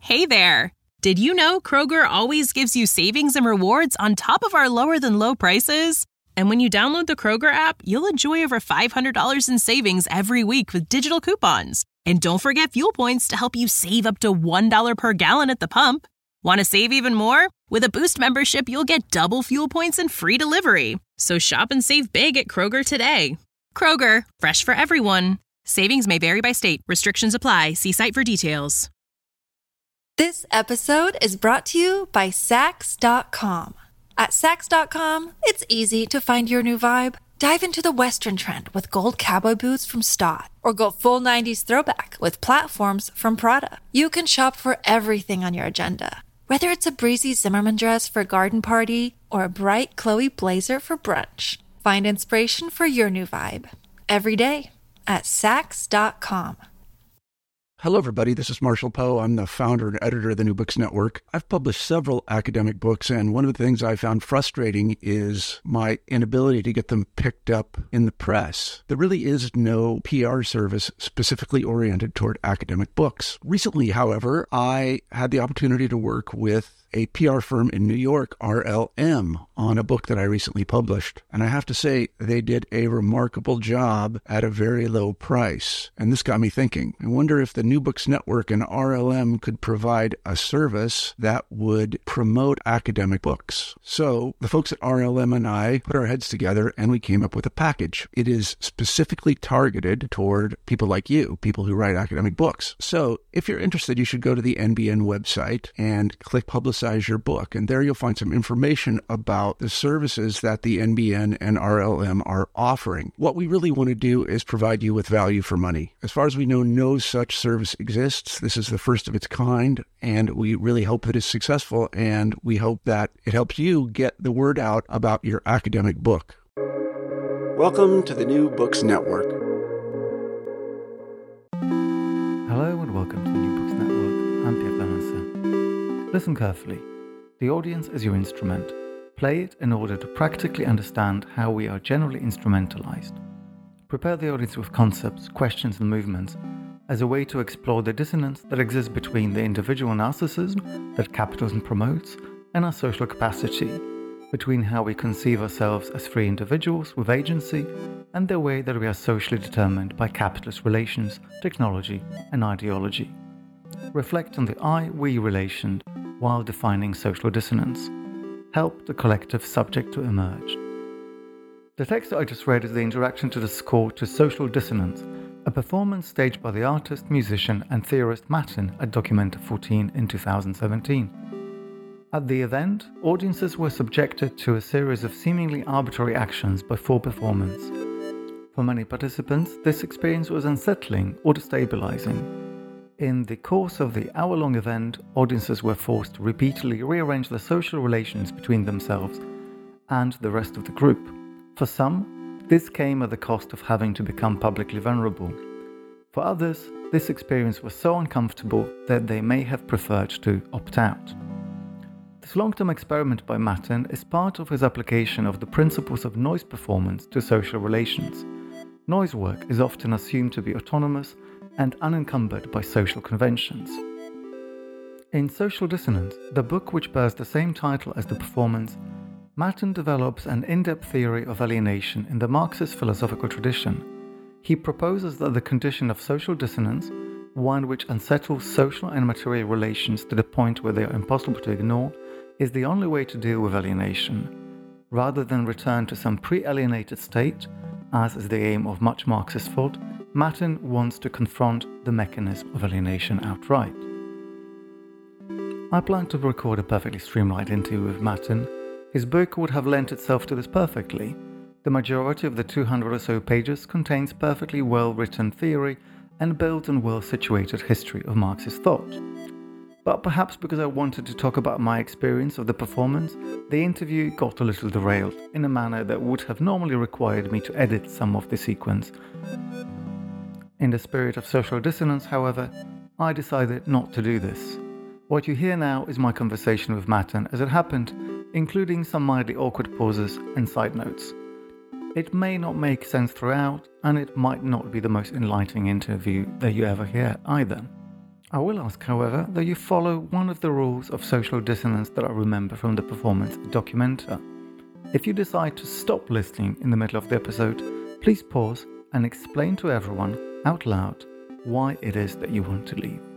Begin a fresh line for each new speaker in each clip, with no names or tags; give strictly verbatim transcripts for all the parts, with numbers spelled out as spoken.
Hey there! Did you know Kroger always gives you savings and rewards on top of our lower-than-low prices? And when you download the Kroger app, you'll enjoy over five hundred dollars in savings every week with digital coupons. And don't forget fuel points to help you save up to one dollar per gallon at the pump. Want to save even more? With a Boost membership, you'll get double fuel points and free delivery. So shop and save big at Kroger today. Kroger, fresh for everyone. Savings may vary by state. Restrictions apply. See site for details.
This episode is brought to you by Sax dot com. At Sax dot com, it's easy to find your new vibe. Dive into the Western trend with gold cowboy boots from Stott, or go full nineties throwback with platforms from Prada. You can shop for everything on your agenda, whether it's a breezy Zimmermann dress for a garden party or a bright Chloe blazer for brunch. Find inspiration for your new vibe every day at Sax dot com.
Hello, everybody. This is Marshall Poe. I'm the founder and editor of the New Books Network. I've published several academic books, and one of the things I found frustrating is my inability to get them picked up in the press. There really is no P R service specifically oriented toward academic books. Recently, however, I had the opportunity to work with a P R firm in New York, R L M, on a book that I recently published. And I have to say, they did a remarkable job at a very low price. And this got me thinking. I wonder if the New Books Network and R L M could provide a service that would promote academic books. So the folks at R L M and I put our heads together and we came up with a package. It is specifically targeted toward people like you, people who write academic books. So if you're interested, you should go to the N B N website and click Publicize your book. And there you'll find some information about the services that the N B N and R L M are offering. What we really want to do is provide you with value for money. As far as we know, no such service exists. This is the first of its kind, and we really hope it is successful, and we hope that it helps you get the word out about your academic book. Welcome to the New Books Network.
Hello and welcome to the New Books Network. I'm Pierre Clemenceau. Listen carefully. The audience is your instrument. Play it in order to practically understand how we are generally instrumentalized. Prepare the audience with concepts, questions, and movements as a way to explore the dissonance that exists between the individual narcissism that capitalism promotes and our social capacity, between how we conceive ourselves as free individuals with agency and the way that we are socially determined by capitalist relations, technology, and ideology. Reflect on the I-we relation while defining social dissonance. Help the collective subject to emerge. The text that I just read is the introduction to the score to Social Dissonance, a performance staged by the artist, musician, and theorist Matin at Documenta fourteen in two thousand seventeen. At the event, audiences were subjected to a series of seemingly arbitrary actions by four performers. For many participants, this experience was unsettling or destabilizing. In the course of the hour-long event, audiences were forced to repeatedly rearrange the social relations between themselves and the rest of the group. For some, this came at the cost of having to become publicly vulnerable. For others, this experience was so uncomfortable that they may have preferred to opt out. This long-term experiment by Matin is part of his application of the principles of noise performance to social relations. Noise work is often assumed to be autonomous and unencumbered by social conventions. In Social Dissonance, the book which bears the same title as the performance, Matin develops an in-depth theory of alienation in the Marxist philosophical tradition. He proposes that the condition of social dissonance, one which unsettles social and material relations to the point where they are impossible to ignore, is the only way to deal with alienation. Rather than return to some pre-alienated state, as is the aim of much Marxist thought, Matin wants to confront the mechanism of alienation outright. I plan to record a perfectly streamlined interview with Matin. His book would have lent itself to this perfectly. The majority of the two hundred or so pages contains perfectly well-written theory and builds on well-situated history of Marxist thought. But perhaps because I wanted to talk about my experience of the performance, the interview got a little derailed in a manner that would have normally required me to edit some of the sequence. In the spirit of social dissonance, however, I decided not to do this. What you hear now is my conversation with Matin as it happened, including some mildly awkward pauses and side notes. It may not make sense throughout, and it might not be the most enlightening interview that you ever hear either. I will ask, however, that you follow one of the rules of social dissonance that I remember from the performance Documenta. If you decide to stop listening in the middle of the episode, please pause and explain to everyone out loud why it is that you want to leave.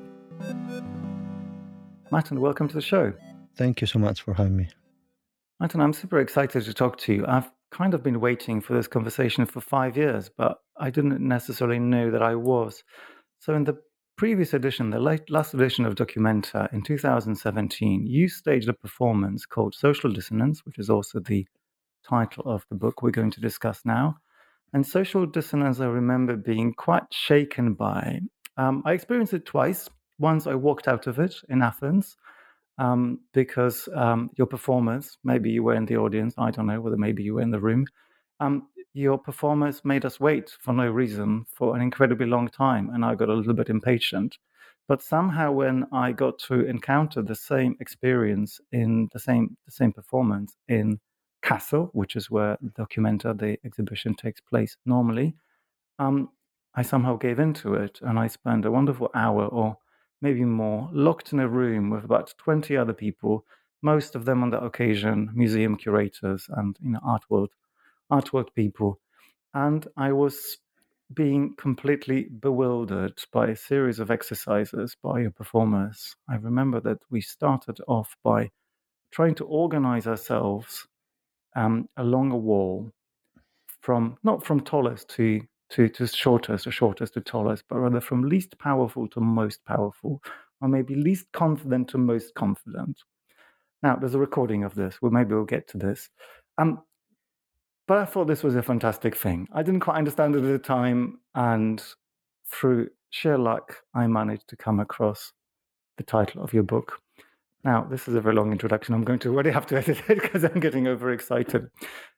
Martin, welcome to the show.
Thank you so much for having me.
Martin, I'm super excited to talk to you. I've kind of been waiting for this conversation for five years, but I didn't necessarily know that I was. So in the previous edition, the late, last edition of Documenta in two thousand seventeen, you staged a performance called Social Dissonance, which is also the title of the book we're going to discuss now. And Social Dissonance, I remember being quite shaken by. Um, I experienced it twice. Once I walked out of it in Athens um, because um, your performers, maybe you were in the audience, I don't know, whether maybe you were in the room, um, your performers made us wait for no reason for an incredibly long time, and I got a little bit impatient. But somehow when I got to encounter the same experience in the same the same performance in Kassel, which is where Documenta, the exhibition, takes place normally, um, I somehow gave into it, and I spent a wonderful hour or maybe more locked in a room with about twenty other people, most of them on that occasion museum curators and you know art world, art world people. And I was being completely bewildered by a series of exercises by your performers. I remember that we started off by trying to organize ourselves um, along a wall from not from tallest to to, to shortest or shortest to tallest, but rather from least powerful to most powerful, or maybe least confident to most confident. Now, there's a recording of this. Well, maybe we'll get to this. Um, but I thought this was a fantastic thing. I didn't quite understand it at the time, and through sheer luck, I managed to come across the title of your book. Now, this is a very long introduction. I'm going to already have to edit it because I'm getting overexcited.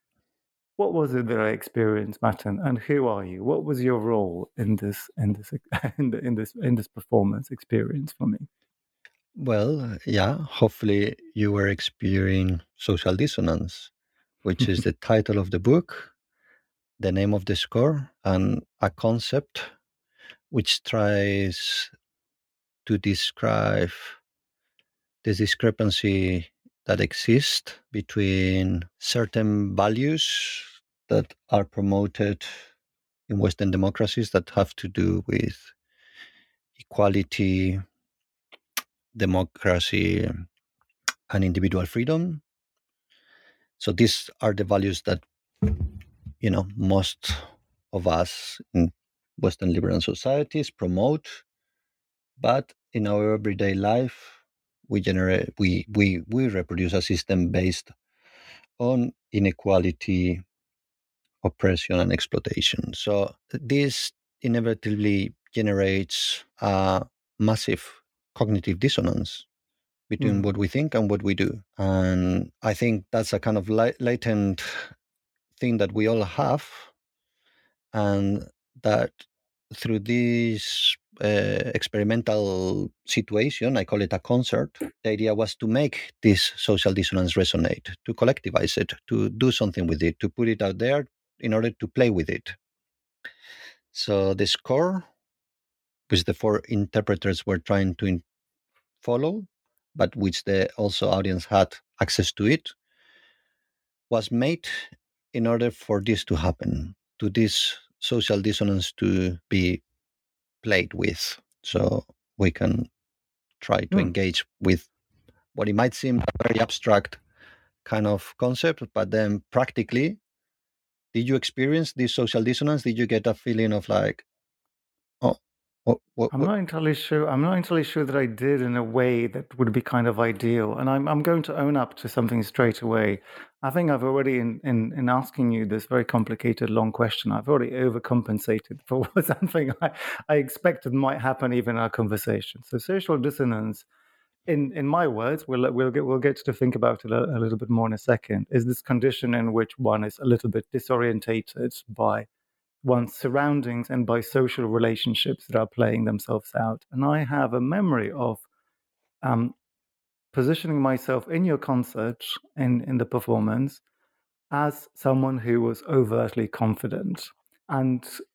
What was it that I experienced, Martin, and who are you? What was your role in this in this in, the, in this in this performance experience for me?
Well, yeah, hopefully you were experiencing social dissonance, which is the title of the book, the name of the score, and a concept which tries to describe this discrepancy that exists between certain values that are promoted in Western democracies that have to do with equality, democracy, and individual freedom. So these are the values that, you know, most of us in Western liberal societies promote, but in our everyday life, we generate, we we we reproduce a system based on inequality, oppression, and exploitation. So this inevitably generates a massive cognitive dissonance between mm. what we think and what we do. And I think that's a kind of la- latent thing that we all have, and that through this uh, experimental situation, I call it a concert, the idea was to make this social dissonance resonate, to collectivize it, to do something with it, to put it out there in order to play with it. So the score, which the four interpreters were trying to in- follow, but which the also audience had access to it, was made in order for this to happen, to this social dissonance to be played with. So we can try to mm. engage with what it might seem a very abstract kind of concept, but then practically, did you experience this social dissonance? Did you get a feeling of like, oh, what, what,
I'm not entirely sure. I'm not entirely sure that I did in a way that would be kind of ideal. And I'm I'm going to own up to something straight away. I think I've already, in, in, in asking you this very complicated, long question, I've already overcompensated for something I, I expected might happen even in our conversation. So social dissonance, in, in my words, we'll we'll get we'll get to think about it a, a little bit more in a second, is this condition in which one is a little bit disorientated by one's surroundings and by social relationships that are playing themselves out. And I have a memory of um, positioning myself in your concert, in, in the performance, as someone who was overtly confident. And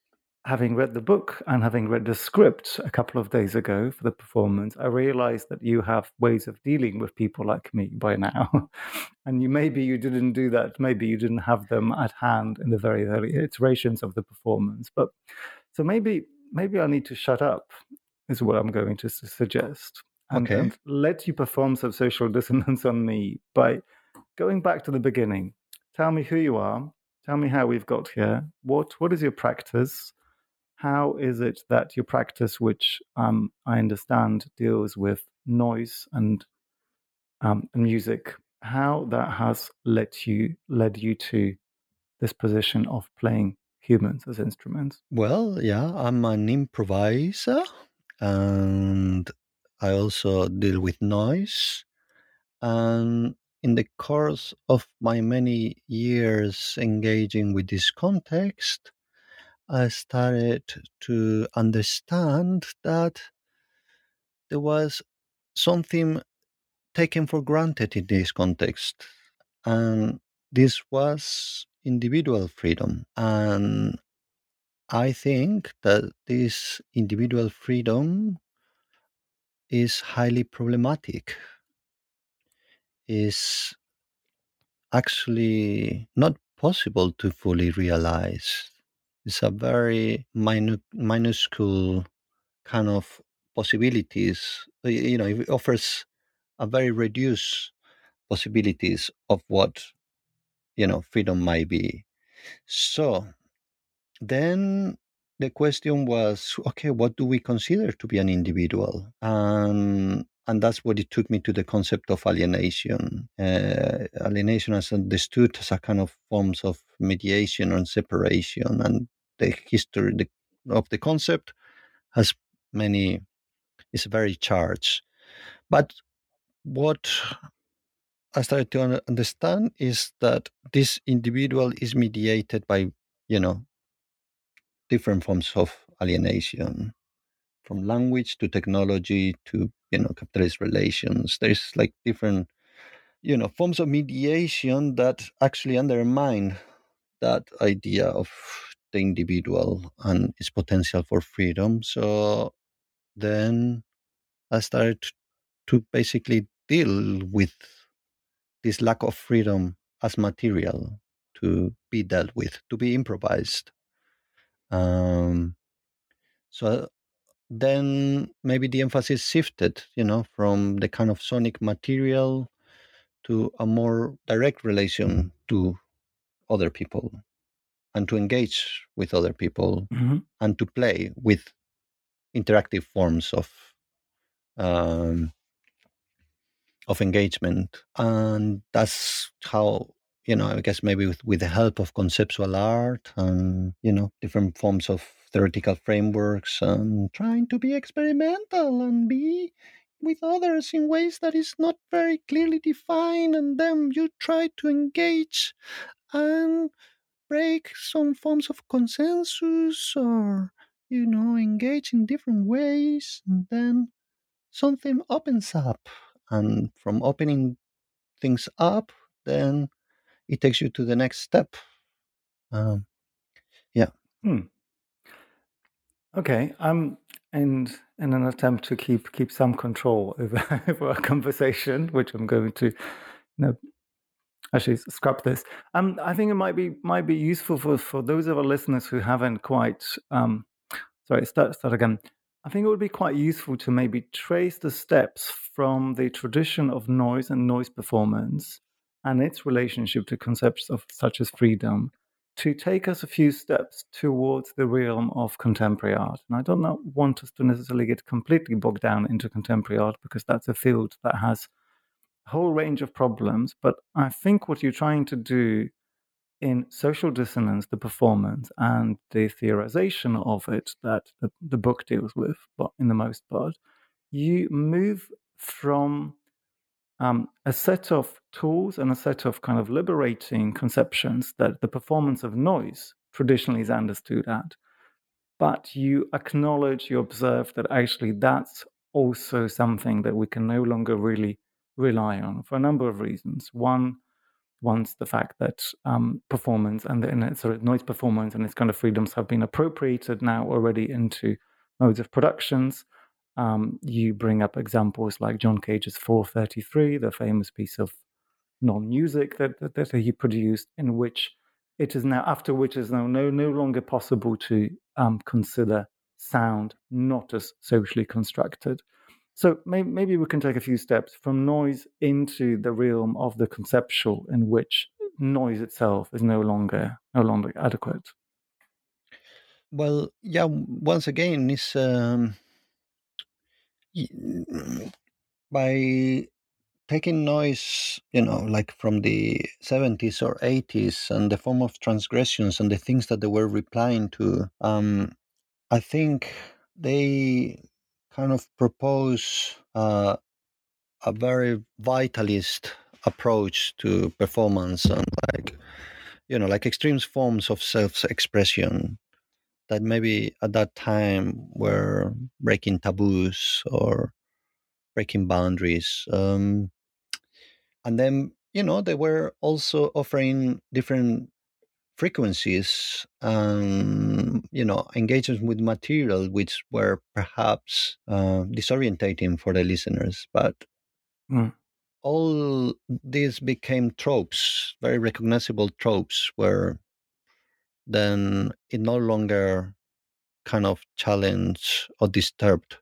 having read the book and having read the script a couple of days ago for the performance, I realized that you have ways of dealing with people like me by now. And you maybe you didn't do that. Maybe you didn't have them at hand in the very early iterations of the performance. But so maybe maybe I need to shut up, is what I'm going to suggest. And,
Okay.
and let you perform some social dissonance on me by going back to the beginning. Tell me who you are. Tell me how we've got here. What what is your practice? How is it that your practice, which um, I understand deals with noise and um, music, how that has led you led you to this position of playing humans as instruments?
Well, yeah, I'm an improviser, and I also deal with noise. And in the course of my many years engaging with this context, I started to understand that there was something taken for granted in this context. And this was individual freedom. And I think that this individual freedom is highly problematic, is actually not possible to fully realize. It's a very minu- minuscule kind of possibilities. uh, You know, it offers a very reduced possibilities of what, you know, freedom might be. So then the question was, okay, what do we consider to be an individual? And and that's what it took me to the concept of alienation. Uh, alienation is understood as a kind of forms of mediation and separation, and the history the, of the concept has many is very charged. But what I started to un- understand is that this individual is mediated by, you know, different forms of alienation, from language to technology to, you know, capitalist relations. There's like different, you know, forms of mediation that actually undermine that idea of the individual and its potential for freedom. So then I started to basically deal with this lack of freedom as material to be dealt with, to be improvised. Um, so then maybe the emphasis shifted, you know, from the kind of sonic material to a more direct relation to other people and to engage with other people
Mm-hmm.
and to play with interactive forms of um, of engagement. And that's how, you know, I guess maybe with, with the help of conceptual art and, you know, different forms of theoretical frameworks and trying to be experimental and be with others in ways that is not very clearly defined, and then you try to engage and break some forms of consensus, or, you know, engage in different ways, and then something opens up, and from opening things up, then it takes you to the next step. Um, yeah.
Hmm. Okay. Um, and in an attempt to keep keep some control over, over our conversation, which I'm going to, you know, actually scrap this. Um, I think it might be might be useful for, for those of our listeners who haven't quite. Um, sorry, start start again. I think it would be quite useful to maybe trace the steps from the tradition of noise and noise performance and its relationship to concepts of such as freedom, to take us a few steps towards the realm of contemporary art. And I don't not want us to necessarily get completely bogged down into contemporary art, because that's a field that has a whole range of problems. But I think what you're trying to do in social dissonance, the performance and the theorization of it that the, the book deals with, but in the most part, you move from um, a set of tools and a set of kind of liberating conceptions that the performance of noise traditionally is understood at. But you acknowledge, you observe that actually that's also something that we can no longer really rely on for a number of reasons. One, once the fact that um, performance and, the, and it's sort of noise performance and its kind of freedoms have been appropriated now already into modes of productions. Um, you bring up examples like John Cage's four thirty-three, the famous piece of non-music that, that, that he produced, in which it is now, after which is now no, no longer possible to um, consider sound not as socially constructed. So maybe, maybe we can take a few steps from noise into the realm of the conceptual, in which noise itself is no longer no longer adequate.
Well, yeah. Once again, it's um, by taking noise, you know, like from the seventies or eighties, and the form of transgressions and the things that they were replying to. Um, I think they kind of propose uh, a very vitalist approach to performance, and like, you know, like extreme forms of self-expression that maybe at that time were breaking taboos or breaking boundaries. Um, and then, you know, they were also offering different frequencies, um, you know, engagement with material which were perhaps uh, disorientating for the listeners. But
Mm.
all these became tropes, very recognizable tropes, where then it no longer kind of challenged or disturbed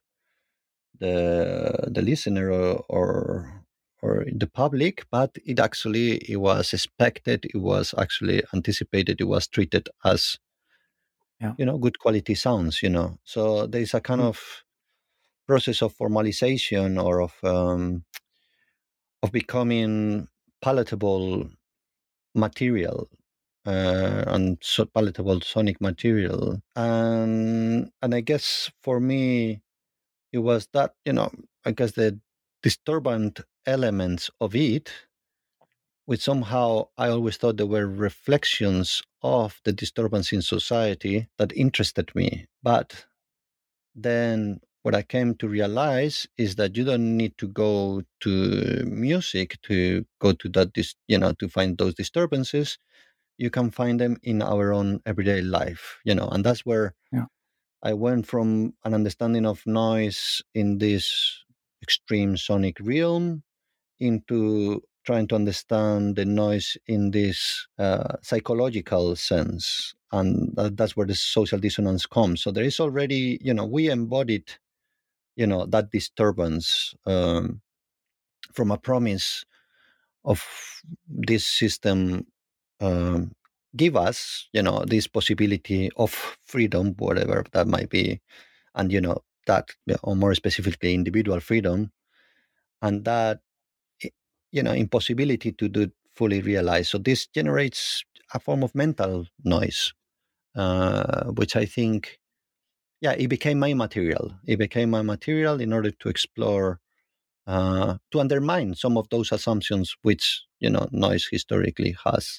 the the listener, or, or or the public, but it actually it was expected, it was actually anticipated, it was treated as,
Yeah.
you know, good quality sounds, you know. So there's a kind
Mm.
of process of formalization, or of um, of becoming palatable material, uh, and so palatable sonic material. And and I guess for me it was that, you know, I guess the disturbant elements of it, which somehow I always thought they were reflections of the disturbance in society, that interested me. But then what I came to realize is that you don't need to go to music to go to that, dis- you know, to find those disturbances. You can find them in our own everyday life, you know, and that's where
Yeah.
I went from an understanding of noise in this extreme sonic realm into trying to understand the noise in this uh, psychological sense. And that, that's where the social dissonance comes. So there is already, you know, we embodied, you know, that disturbance um, from a promise of this system um, give us, you know, this possibility of freedom, whatever that might be, and, you know, that, or more specifically, individual freedom, and that, you know, impossibility to do fully realize. So this generates a form of mental noise, uh, which I think, yeah, it became my material. It became my material in order to explore, uh, to undermine some of those assumptions which, you know, noise historically has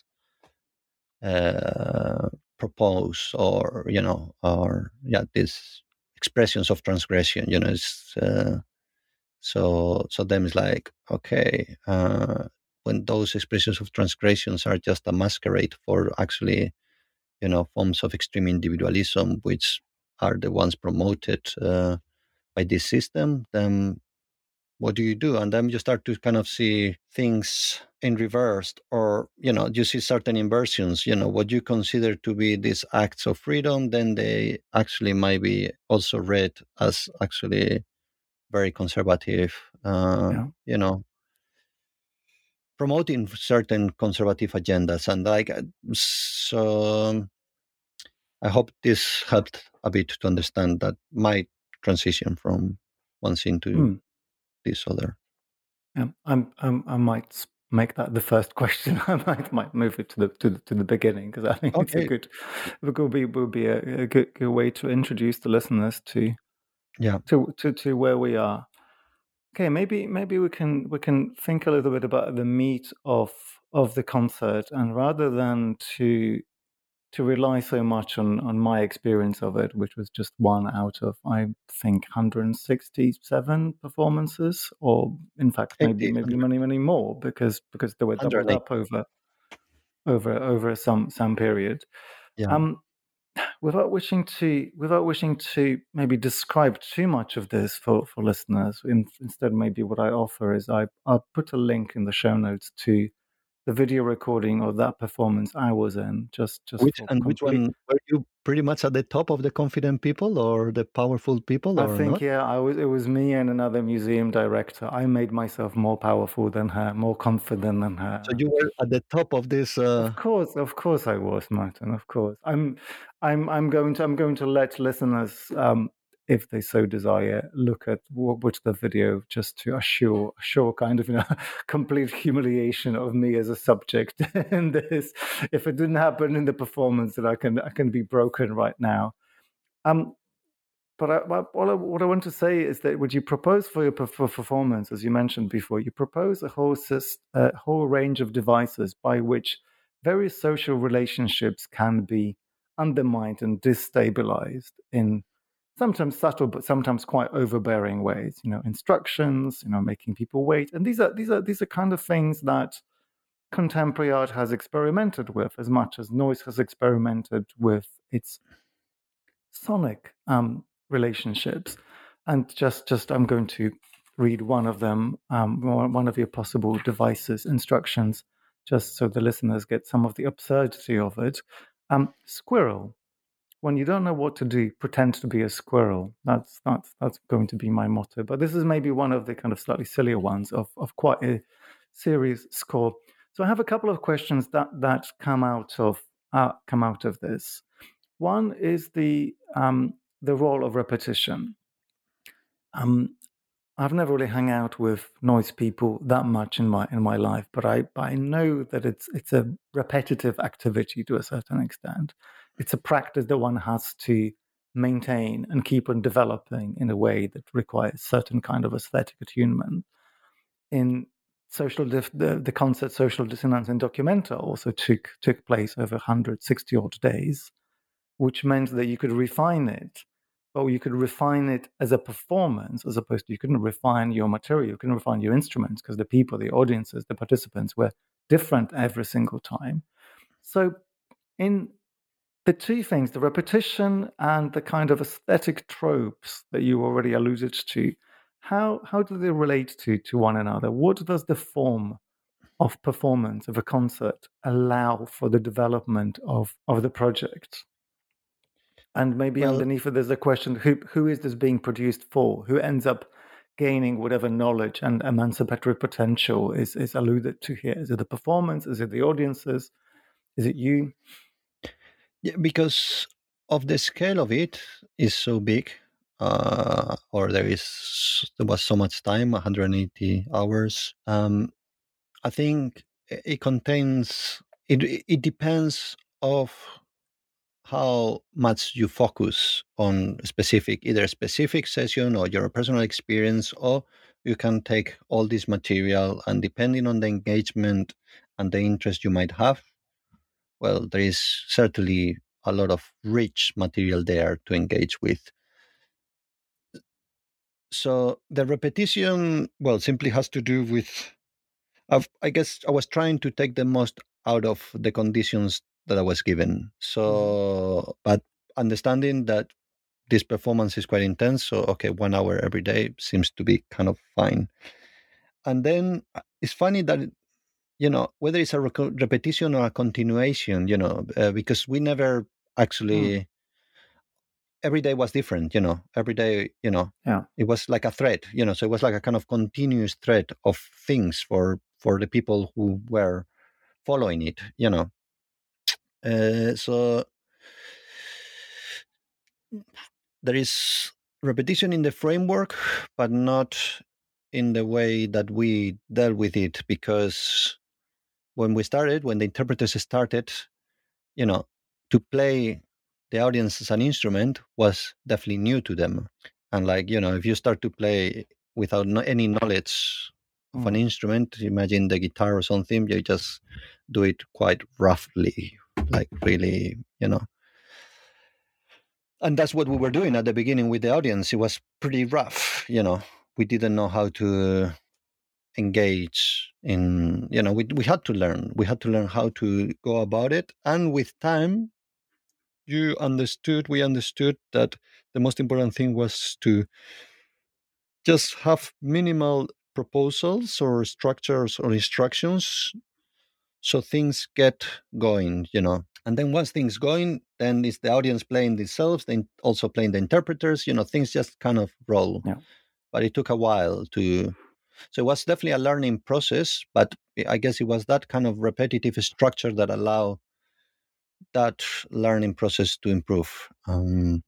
uh, proposed, or, you know, or, yeah, these expressions of transgression, you know, it's, uh, so, so them is like, okay, uh, when those expressions of transgressions are just a masquerade for actually, you know, forms of extreme individualism, which are the ones promoted uh, by this system, then what do you do? And then you start to kind of see things in reverse, or, you know, you see certain inversions, you know, what you consider to be these acts of freedom, then they actually might be also read as actually very conservative, uh,
Yeah.
you know, promoting certain conservative agendas. And like, uh, so I hope this helped a bit to understand that my transition from one scene to
Mm.
this other.
Yeah. I'm, I'm, I might make that the first question. I might might move it to the to the, to the beginning, because I think it's a
Okay.
good, it will be will be a, a good, good way to introduce the listeners to
Yeah.
to to to where we are. Okay, maybe maybe we can we can think a little bit about the meat of of the concert, and rather than to to rely so much on on my experience of it, which was just one out of, I think, one hundred sixty-seven performances, or in fact maybe
eighty,
maybe many many more, because because they were doubled
one hundred eighty.
up over over over some some period.
Yeah.
Um, without wishing to without wishing to maybe describe too much of this for for listeners, in, instead maybe what I offer is I I'll put a link in the show notes to the video recording of that performance I was in, just just
Which
for
and which
complete.
one were you pretty much at the top of the confident people or the powerful people
I
or
think
not?
yeah, I was. It was me and another museum director. I made myself more powerful than her, more confident than her.
So you were at the top of this. Uh...
Of course, of course, I was, Martin. Of course, I'm. I'm. I'm going to. I'm going to let listeners, um, if they so desire, look at watch the video just to assure, assure kind of, you know, complete humiliation of me as a subject in this. If it didn't happen in the performance, that I can, I can be broken right now. Um, but I, what, I, what I want to say is that what you propose for your for performance, as you mentioned before, you propose a whole syst, a whole range of devices by which various social relationships can be undermined and destabilized in sometimes subtle but sometimes quite overbearing ways. You know, instructions, you know, making people wait, and these are these are these are kind of things that contemporary art has experimented with as much as noise has experimented with its sonic um, relationships. And just just I'm going to read one of them, um, one of your possible devices instructions, just so the listeners get some of the absurdity of it. Um, squirrel. When you don't know what to do, pretend to be a squirrel. That's that's that's going to be my motto. But this is maybe one of the kind of slightly sillier ones of of quite a serious score. So I have a couple of questions that that come out of uh, come out of this. One is the um, the role of repetition. Um, I've never really hung out with noise people that much in my in my life, but I I know that it's it's a repetitive activity to a certain extent. It's a practice that one has to maintain and keep on developing in a way that requires certain kind of aesthetic attunement. In social dif- the, the concept social dissonance in Documenta also took took place over one hundred sixty odd days, which meant that you could refine it, but you could refine it as a performance, as opposed to you couldn't refine your material, you couldn't refine your instruments, because the people, the audiences, the participants were different every single time. So in the two things, the repetition and the kind of aesthetic tropes that you already alluded to, how how do they relate to, to one another? What does the form of performance of a concert allow for the development of, of the project? And maybe
Well,
underneath it, there's a question: who who is this being produced for? Who ends up gaining whatever knowledge and emancipatory potential is is alluded to here? Is it the performance? Is it the audiences? Is it you?
yeah, because of the scale of it is so big, uh, or there is there was so much time, one hundred eighty hours. Um, I think it contains it. It depends of how much you focus on specific, either a specific session or your personal experience, or you can take all this material and depending on the engagement and the interest you might have, well, there is certainly a lot of rich material there to engage with. So the repetition, well, simply has to do with, I've, I guess I was trying to take the most out of the conditions that I was given. So, mm-hmm. But understanding that this performance is quite intense, so okay, one hour every day seems to be kind of fine. And then it's funny that, you know, whether it's a rec- repetition or a continuation, you know, uh, because we never actually, mm. every day was different, you know, every day, you know,
yeah.
It was like a thread, you know, so it was like a kind of continuous thread of things for, for the people who were following it, you know. Uh, so there is repetition in the framework, but not in the way that we dealt with it, because when we started, when the interpreters started, you know, to play the audience as an instrument was definitely new to them. And like, you know, if you start to play without no, any knowledge of mm. an instrument, imagine the guitar or something, you just do it quite roughly, like really, you know. And that's what we were doing at the beginning with the audience. It was pretty rough, you know. We didn't know how to engage in, you know, we, we had to learn. We had to learn how to go about it. And with time, you understood, we understood that the most important thing was to just have minimal proposals or structures or instructions so things get going, you know. And then once things going, then it's the audience playing themselves, then also playing the interpreters, you know, things just kind of roll.
Yeah.
But it took a while to, so it was definitely a learning process, but I guess it was that kind of repetitive structure that allowed that learning process to improve. Um,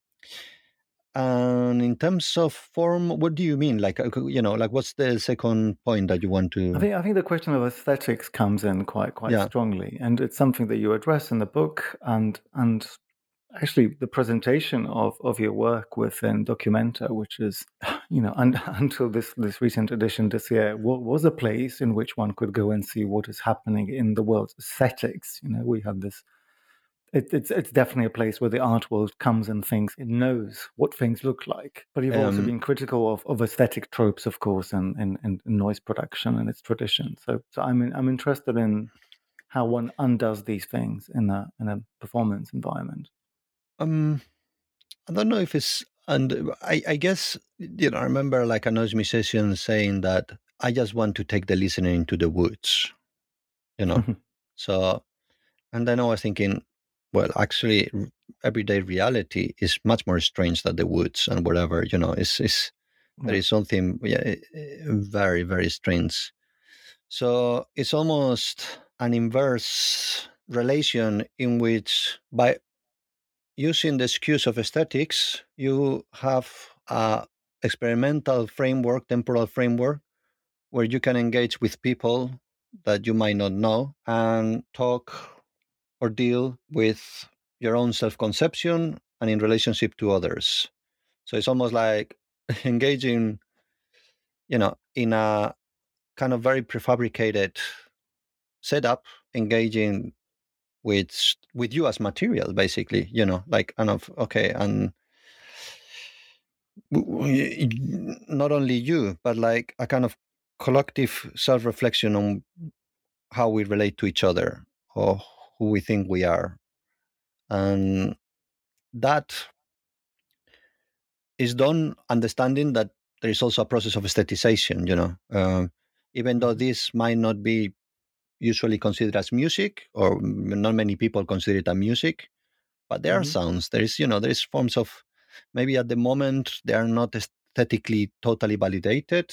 and in terms of form, what do you mean? Like, uh, you know, like what's the second point that you want to?
I think I think the question of aesthetics comes in quite quite
Yeah.
strongly, and it's something that you address in the book, and and actually the presentation of, of your work within Documenta, which is, you know, un, until this this recent edition this year, was a place in which one could go and see what is happening in the world's aesthetics. You know, we have this. It, it's it's definitely a place where the art world comes and thinks it knows what things look like. But you've also
Um,
been critical of, of aesthetic tropes, of course, and, and, and noise production and its tradition. So so I'm in, I'm interested in how one undoes these things in a in a performance environment.
Um, I don't know if it's, and I, I guess, you know, I remember like a noise musician saying that I just want to take the listener into the woods, you know. So, and then I was thinking, well, actually, r- everyday reality is much more strange than the woods and whatever, you know, it's, it's there
Yeah.
is something yeah, eh, eh, very, very strange. So it's almost an inverse relation in which by using the excuse of aesthetics, you have a experimental framework, temporal framework, where you can engage with people that you might not know and talk or deal with your own self-conception and in relationship to others. So it's almost like engaging, you know, in a kind of very prefabricated setup, engaging with with you as material, basically, you know, like kind of okay, and not only you, but like a kind of collective self-reflection on how we relate to each other or who we think we are. And that is done understanding that there is also a process of aestheticization, you know. Um, even though this might not be usually considered as music, or not many people consider it a music, but there are
Mhm.
sounds. There is, you know, there is forms of, maybe at the moment they are not aesthetically totally validated,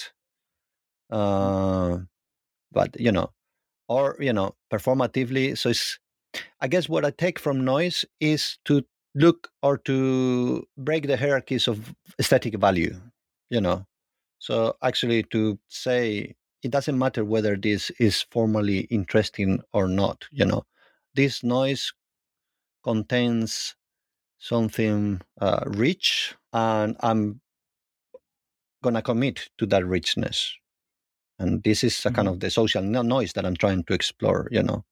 uh, but you know, or you know, performatively. So it's, I guess what I take from noise is to look or to break the hierarchies of aesthetic value, you know. So actually to say it doesn't matter whether this is formally interesting or not, you know. This noise contains something uh, rich, and I'm gonna commit to that richness. And this is a kind
Mhm.
of the social no- noise that I'm trying to explore, you know.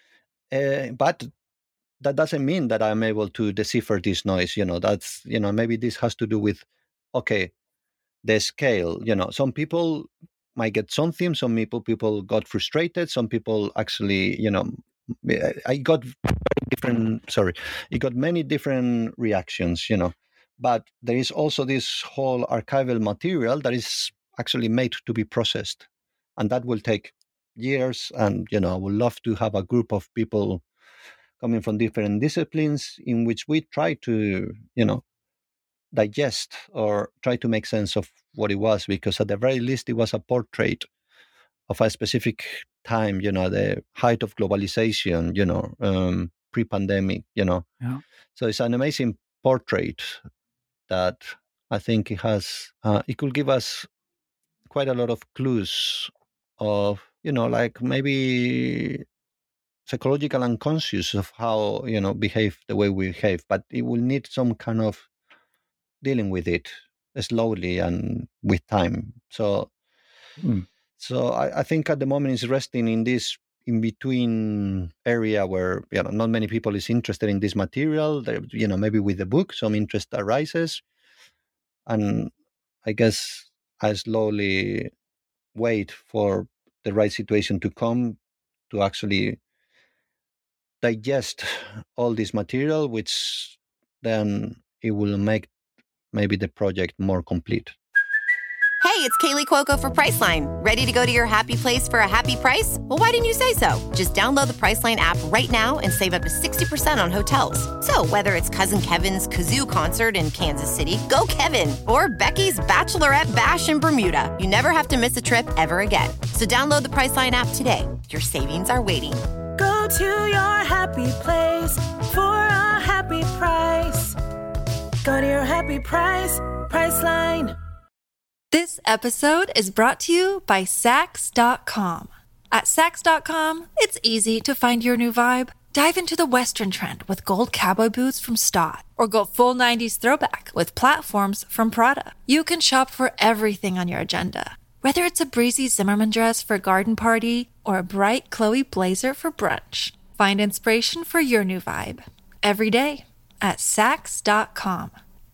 Uh, but that doesn't mean that I'm able to decipher this noise. You know, that's, you know, maybe this has to do with, okay, the scale. You know, some people might get something, some people people got frustrated, some people actually, you know, I I got very different, sorry, it got many different reactions, you know. But there is also this whole archival material that is actually made to be processed. And that will take years. And, you know, I would love to have a group of people coming from different disciplines in which we try to, you know, digest or try to make sense of what it was, because at the very least it was a portrait of a specific time, you know, the height of globalization, you know, um, pre-pandemic, you know.
Yeah.
So it's an amazing portrait that I think it has, uh, it could give us quite a lot of clues of, you know, like maybe psychological unconscious of how, you know, behave the way we behave, but it will need some kind of dealing with it slowly and with time. So
Mm.
so I, I think at the moment it's resting in this in between area where, you know, not many people is interested in this material. There, you know, maybe with the book some interest arises, and I guess I slowly wait for the right situation to come to actually digest all this material, which then it will make maybe the project more complete.
Hey, it's Kaylee Cuoco for Priceline. Ready to go to your happy place for a happy price? Well, why didn't you say so? Just download the Priceline app right now and save up to sixty percent on hotels. So whether it's Cousin Kevin's Kazoo concert in Kansas City, go Kevin, or Becky's Bachelorette Bash in Bermuda, you never have to miss a trip ever again. So download the Priceline app today. Your savings are waiting.
Go to your happy place for a happy price. Go to your happy price, Priceline.
This episode is brought to you by Sax dot com. At Sax dot com, it's easy to find your new vibe. Dive into the Western trend with gold cowboy boots from Stott, or go full nineties throwback with platforms from Prada. You can shop for everything on your agenda, whether it's a breezy Zimmermann dress for a garden party or a bright Chloe blazer for brunch. Find inspiration for your new vibe every day at Sax dot com.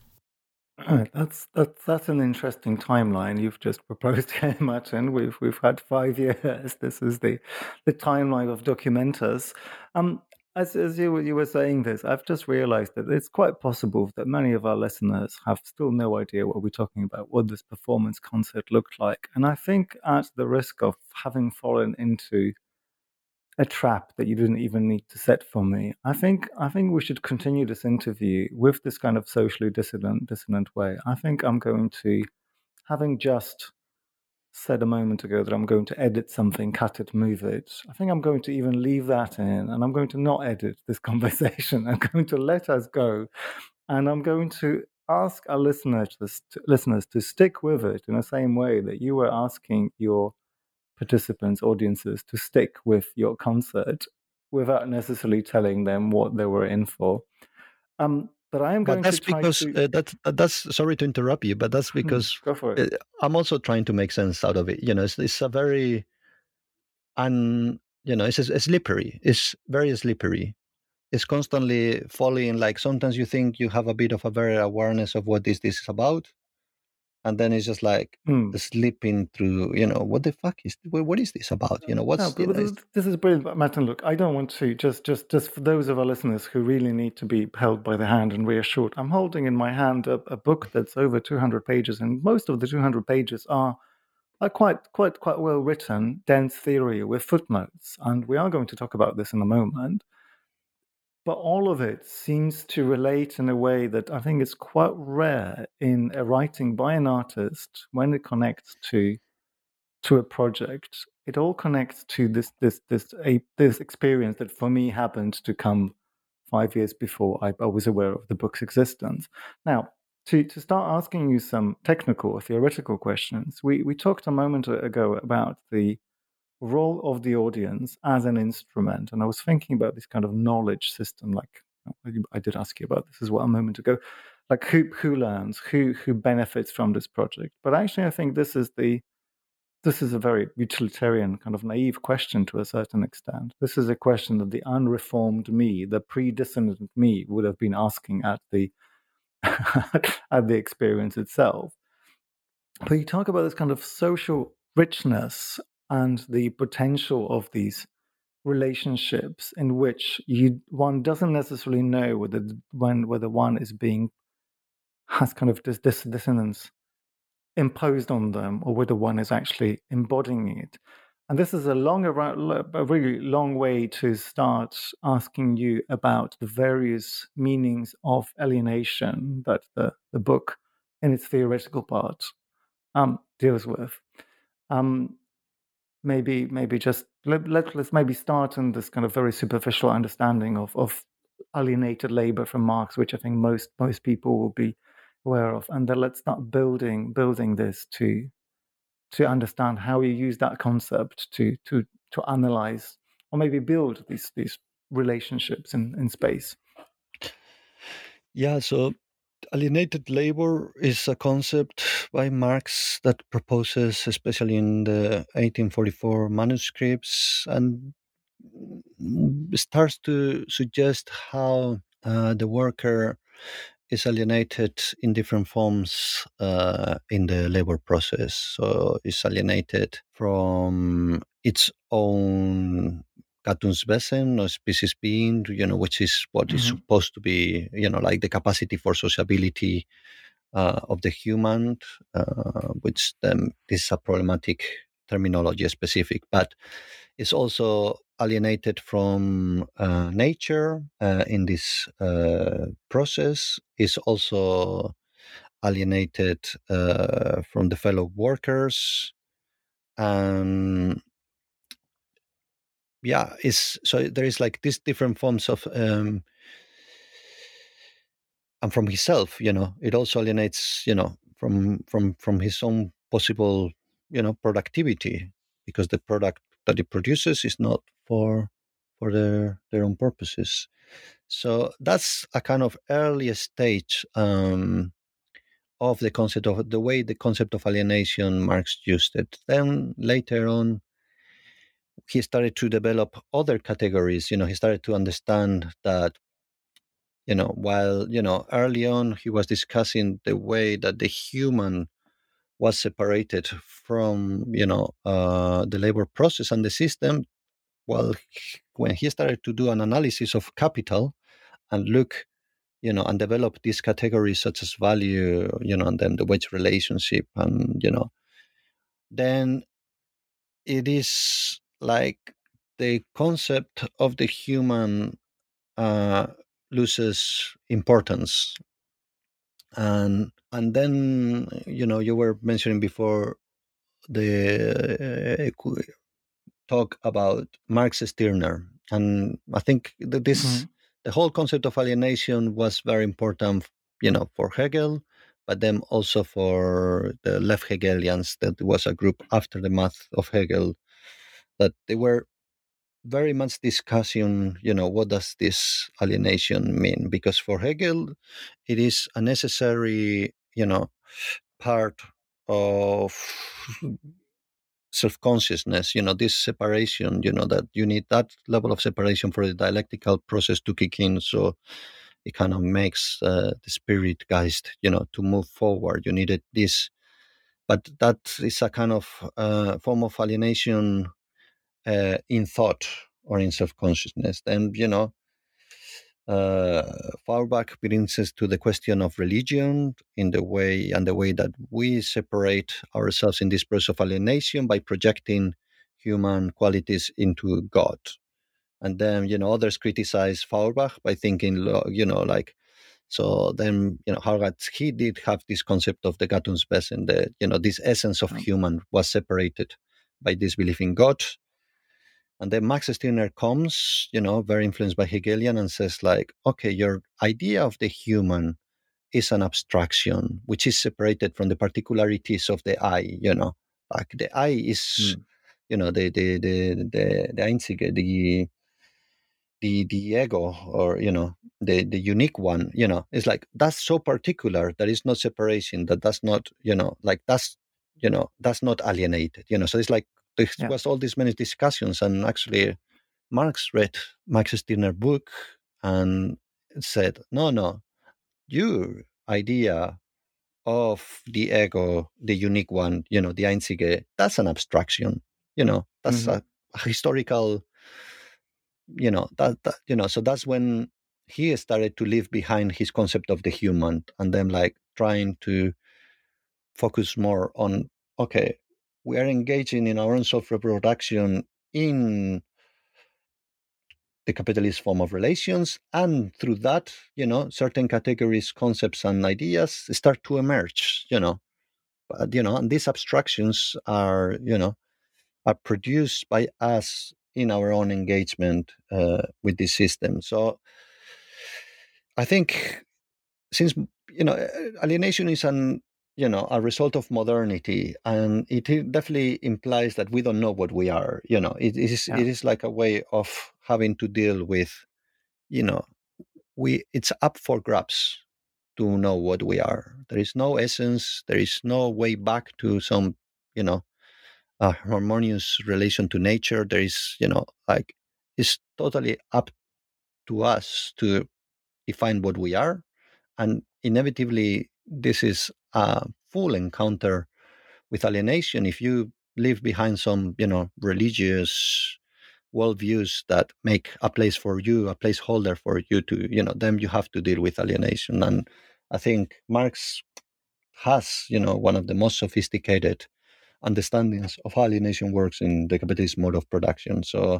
All right, that's that's that's an interesting timeline you've just proposed here, Martin. We've we've had five years. This is the the timeline of Documentus. Um, as as you were- you were saying this, I've just realised that it's quite possible that many of our listeners have still no idea what we're talking about, what this performance concert looked like, and I think at the risk of having fallen into a trap that you didn't even need to set for me. I think I think we should continue this interview with this kind of socially dissonant dissonant way. I think I'm going to, having just said a moment ago that I'm going to edit something, cut it, move it. I think I'm going to even leave that in, and I'm going to not edit this conversation. I'm going to let us go, and I'm going to ask our listeners to, listeners to stick with it in the same way that you were asking your participants, audiences, to stick with your concert without necessarily telling them what they were in for. Um, but I am
But
going
that's
to try
because
to
uh, that uh, that's sorry to interrupt you, but that's
Hmm,
because
go for it.
uh, I'm also trying to make sense out of it. You know, it's, it's a very un you know, it's, it's slippery. It's very slippery. It's constantly falling. Like sometimes you think you have a bit of a very awareness of what this this is about, and then it's just like
Hmm.
slipping through. You know, what the fuck is what, what is this about? You know,
No,
what's
but
you know,
this,
it's-
this is brilliant. But Martin, look, I don't want to just, just, just for those of our listeners who really need to be held by the hand and reassured. I'm holding in my hand a, a book that's over two hundred pages, and most of the two hundred pages are are quite, quite, quite well written, dense theory with footnotes, and we are going to talk about this in a moment. But all of it seems to relate in a way that I think is quite rare in a writing by an artist when it connects to to a project. It all connects to this this this a, this experience that for me happened to come five years before I, I was aware of the book's existence. Now, to to start asking you some technical or theoretical questions, we we talked a moment ago about the role of the audience as an instrument, and I was thinking about this kind of knowledge system. Like I did ask you about this as well a moment ago, like who who learns, who who benefits from this project. But actually, I think this is the this is a very utilitarian, kind of naive question to a certain extent. This is a question that the unreformed me, the pre-dissonant me, would have been asking at the at the experience itself. But you talk about this kind of social richness and the potential of these relationships in which you one doesn't necessarily know whether when whether one is being has kind of this, this dissonance imposed on them or whether one is actually embodying it. And this is a long, a really long way to start asking you about the various meanings of alienation that the, the book, in its theoretical part, um, deals with. Um, maybe, maybe just let, let, let's maybe start in this kind of very superficial understanding of, of alienated labor from Marx, which I think most most people will be aware of, and then let's start building building this to to understand how you use that concept to to to analyze or maybe build these these relationships in, in space.
yeah. So alienated labor is a concept by Marx that proposes, especially in the eighteen forty-four manuscripts, and starts to suggest how uh, the worker is alienated in different forms uh, in the labor process. So it's alienated from its own Gattungswesen or species being, you know, which is what mm-hmm. is supposed to be, you know, like the capacity for sociability uh, of the human, uh, which then this is a problematic terminology specific, but it's also alienated from uh, nature uh, in this uh, process, is also alienated uh, from the fellow workers, and yeah, is so there is like these different forms of um, and from himself, you know, it also alienates, you know, from from from his own possible, you know, productivity, because the product that it produces is not for for their their own purposes. So that's a kind of early stage um, of the concept of the way the concept of alienation Marx used it. Then later on, he started to develop other categories. You know, he started to understand that, you know, while, you know, early on he was discussing the way that the human was separated from, you know, uh, the labor process and the system. Well, when he started to do an analysis of capital and look, you know, and develop these categories such as value, you know, and then the wage relationship, and, you know, then it is like the concept of the human uh, loses importance. And and then, you know, you were mentioning before the uh, talk about Marx Stirner, and I think that this mm-hmm. the whole concept of alienation was very important, you know, for Hegel, but then also for the left Hegelians. That was a group after the math of Hegel, that they were very much discussing, you know, what does this alienation mean? Because for Hegel, it is a necessary, you know, part of self-consciousness, you know, this separation, you know, that you need that level of separation for the dialectical process to kick in. So it kind of makes uh, the spirit geist, you know, to move forward. You needed this, but that is a kind of uh, form of alienation uh, in thought or in self-consciousness. Then, you know, uh, Feuerbach brings us to the question of religion in the way and the way that we separate ourselves in this process of alienation by projecting human qualities into God. And then, you know, others criticize Feuerbach by thinking, you know, like, so then, you know, Harald, he did have this concept of the Gattungswesen, the, you know, this essence of human was separated by this belief in God. And then Max Stirner comes, you know, very influenced by Hegelian, and says like, okay, your idea of the human is an abstraction, which is separated from the particularities of the I, you know, like the I is, mm. you know, the, the, the, the, the Einzige, the, the, the ego, or, you know, the, the unique one, you know, it's like, that's so particular, there is no separation, that does not, you know, like that's, you know, that's not alienated, you know, so it's like, there yeah. was all these many discussions, and actually Marx read Max Stirner's book and said, no, no, your idea of the ego, the unique one, you know, the Einzige, that's an abstraction, you know, that's mm-hmm. a, a historical, you know, that, that, you know, so that's when he started to leave behind his concept of the human, and then like trying to focus more on, okay, we are engaging in our own self-reproduction in the capitalist form of relations, and through that, you know, certain categories, concepts, and ideas start to emerge, you know, but, you know, and these abstractions are, you know, are produced by us in our own engagement uh, with this system. So I think, since, you know, alienation is an, you know, a result of modernity, and it definitely implies that we don't know what we are, you know, it is yeah. it is like a way of having to deal with, you know, we it's up for grabs to know what we are. There is no essence, there is no way back to some, you know, a harmonious relation to nature. There is, you know, like, it's totally up to us to define what we are, and inevitably this is a full encounter with alienation. If you live behind some, you know, religious worldviews that make a place for you, a placeholder for you to, you know, then you have to deal with alienation. And I think Marx has, you know, one of the most sophisticated understandings of how alienation works in the capitalist mode of production. So,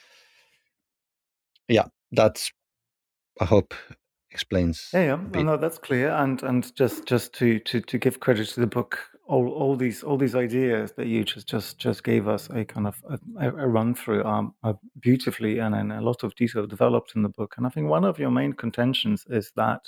yeah, that's, I hope, explains.
Yeah, yeah.
a bit.
No, that's clear. And and just just to to to give credit to the book, all all these all these ideas that you just just just gave us a kind of a, a run through um are beautifully and in a lot of detail developed in the book. And I think one of your main contentions is that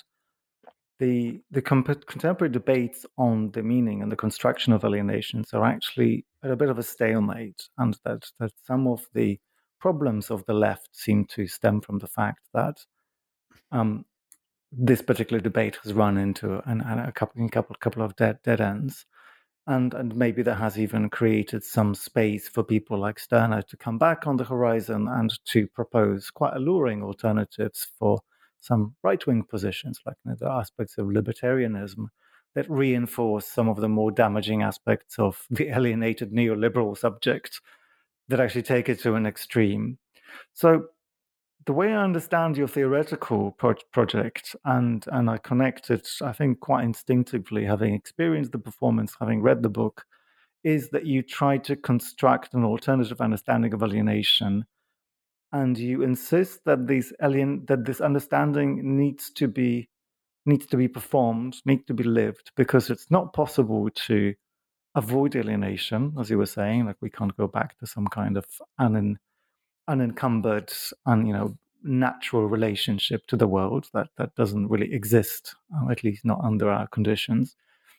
the the comp- contemporary debates on the meaning and the construction of alienations are actually at a bit of a stalemate, and that that some of the problems of the left seem to stem from the fact that um, this particular debate has run into an, a couple, a couple, couple of dead dead ends, and and maybe that has even created some space for people like Stirner to come back on the horizon and to propose quite alluring alternatives for some right-wing positions, like you know, the aspects of libertarianism that reinforce some of the more damaging aspects of the alienated neoliberal subject, that actually take it to an extreme. So the way I understand your theoretical pro- project, and and I connect it, I think, quite instinctively, having experienced the performance, having read the book, is that you try to construct an alternative understanding of alienation, and you insist that these alien that this understanding needs to be needs to be performed, needs to be lived, because it's not possible to avoid alienation, as you were saying. Like, we can't go back to some kind of unen, unencumbered and, you know, natural relationship to the world that that doesn't really exist, uh, at least not under our conditions.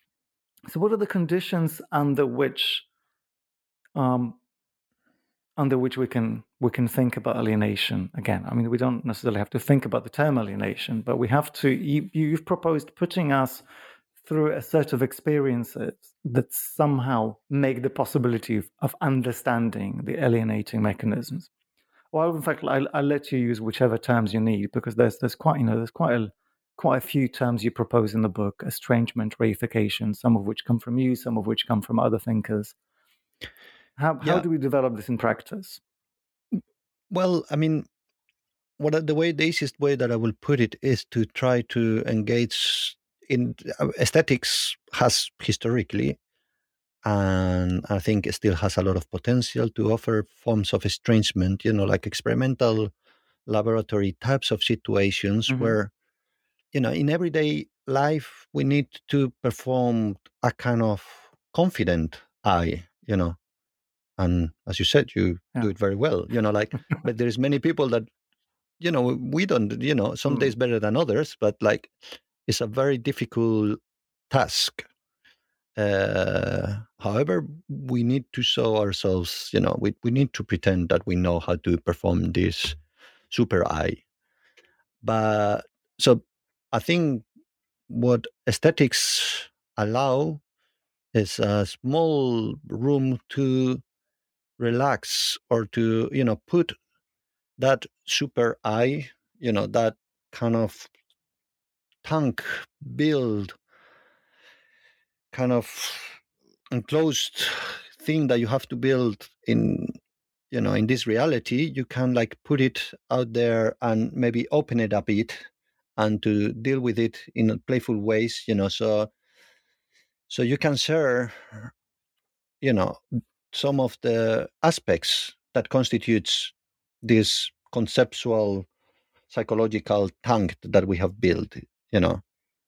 So what are the conditions under which um, under which we can we can think about alienation again? I mean, we don't necessarily have to think about the term alienation, but we have to. You, you've proposed putting us through a set of experiences that somehow make the possibility of, of understanding the alienating mechanisms. Well, in fact, I'll, I'll let you use whichever terms you need, because there's there's quite you know there's quite a quite a few terms you propose in the book: estrangement, reification, some of which come from you, some of which come from other thinkers. How how
Yeah.
do we develop this in practice?
Well, I mean, what I- the way the easiest way that I will put it is to try to engage in uh, aesthetics has historically, and I think it still has a lot of potential to offer forms of estrangement, you know, like experimental laboratory types of situations
Mhm.
where, you know, in everyday life, we need to perform a kind of confident eye, you know, and as you said, you
Yeah.
do it very well, you know, like, but there's many people that, you know, we don't, you know, some
Mm.
days better than others, but like, it's a very difficult task. Uh, however, we need to show ourselves, you know, we, we need to pretend that we know how to perform this super eye. But so I think what aesthetics allow is a small room to relax, or to, you know, put that super eye, you know, that kind of tank build, kind of enclosed thing that you have to build in, you know, in this reality. You can like put it out there and maybe open it a bit and to deal with it in playful ways, you know, so so you can share, you know, some of the aspects that constitutes this conceptual psychological tank that we have built, you know.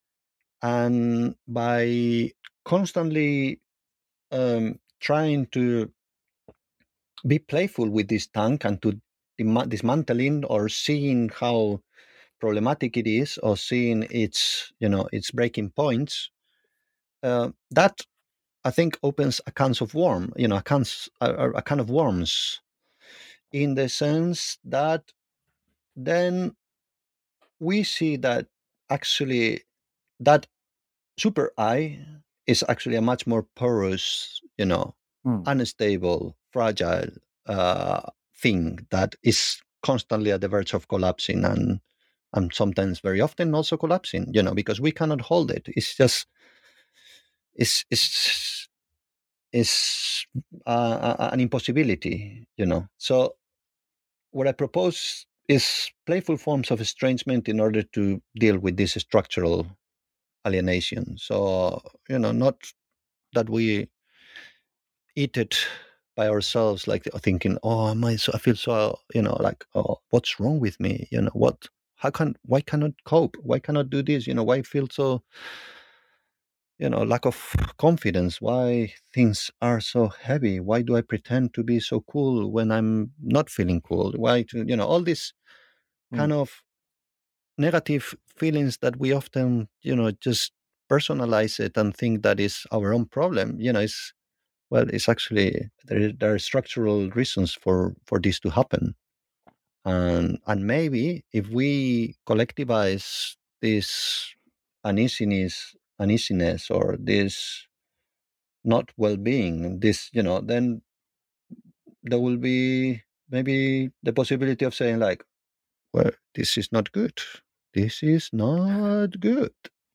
And by constantly um, trying to be playful with this tank and to dim- dismantling or seeing how problematic it is, or seeing its, you know, its breaking points, uh, that I think opens a cans of worm, you know, a cans a, a can of worms, in the sense that then we see that actually that super eye is actually a much more porous, you know,
Mm.
unstable, fragile uh, thing that is constantly at the verge of collapsing and and sometimes very often also collapsing, you know, because we cannot hold it. It's just, it's, it's, it's uh, an impossibility, you know. So what I propose is playful forms of estrangement in order to deal with this structural alienation. So, you know, not that we eat it by ourselves, like thinking, oh, am I so, I feel so, you know, like, oh, what's wrong with me? You know, what, how can, why cannot cope? Why cannot do this? You know, why feel so, you know, lack of confidence? Why things are so heavy? Why do I pretend to be so cool when I'm not feeling cool? Why, to, you know, all these kind
Mm.
of negative feelings that we often, you know, just personalize it and think that is our own problem. You know, it's, well, it's actually, there, there are structural reasons for, for this to happen. And, and maybe if we collectivize this uneasiness, uneasiness or this not well-being, this, you know, then there will be maybe the possibility of saying like, well, this is not good. This is not good.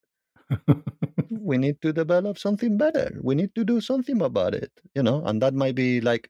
We need to develop something better. We need to do something about it, you know, and that might be like,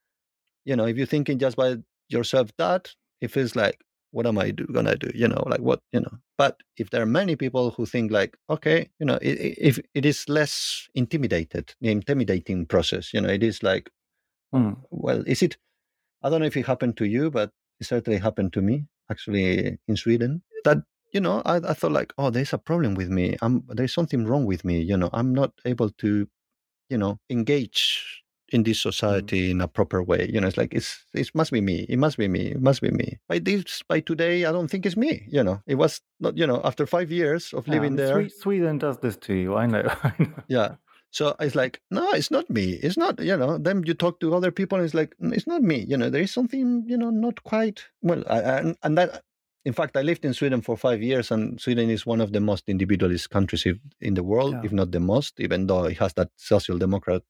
you know, if you're thinking just by yourself that, it feels like, what am I do, gonna do? You know, like what, you know. But if there are many people who think like, okay, you know, i- i- if it is less intimidated, the intimidating process, you know, it is like,
Mm.
well, is it, I don't know if it happened to you, but it certainly happened to me, actually, in Sweden. That, you know, I, I thought like, oh, there's a problem with me. I'm, there's something wrong with me. You know, I'm not able to, you know, engage in this society in a proper way. You know, it's like, it's, it must be me. It must be me. It must be me. By this, by today, I don't think it's me. You know, it was not, you know, after five years of
Yeah, I
living
mean,
there.
Swe- Sweden does this to you. I know. I know.
Yeah. So it's like, no, it's not me. It's not, you know, then you talk to other people and it's like, "Mm, it's not me. You know, there is something, you know, not quite, well, I, I, and, and that, in fact, I lived in Sweden for five years and Sweden is one of the most individualist countries if, in the world,
Yeah.
if not the most, even though it has that social democratic